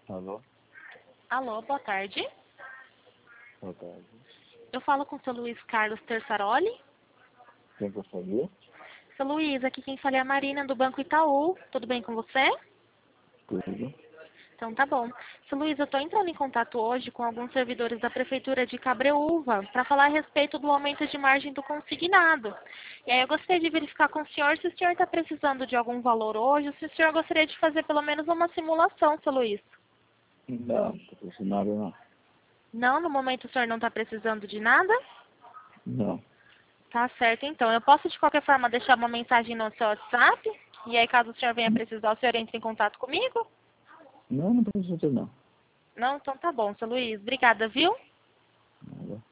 Alô? Alô, boa tarde. Boa tarde. Eu falo com o seu Luiz Carlos Tersaroli. Quem gostaria? Seu Luiz, aqui quem fala é a Marina do Banco Itaú. Tudo bem com você? Tudo. Então tá bom. Seu Luiz, eu estou entrando em contato hoje com alguns servidores da Prefeitura de Cabreúva para falar a respeito do aumento de margem do consignado. E aí eu gostaria de verificar com o senhor se o senhor está precisando de algum valor hoje, ou se o senhor gostaria de fazer pelo menos uma simulação, seu Luiz. Não, patrocinado não. Não, no momento o senhor não está precisando de nada? Não. Tá certo, então. Eu posso, de qualquer forma, deixar uma mensagem no seu WhatsApp? E aí, caso o senhor venha precisar, o senhor entre em contato comigo? Não, não precisa não. Não? Então tá bom, seu Luiz. Obrigada, viu? Nada.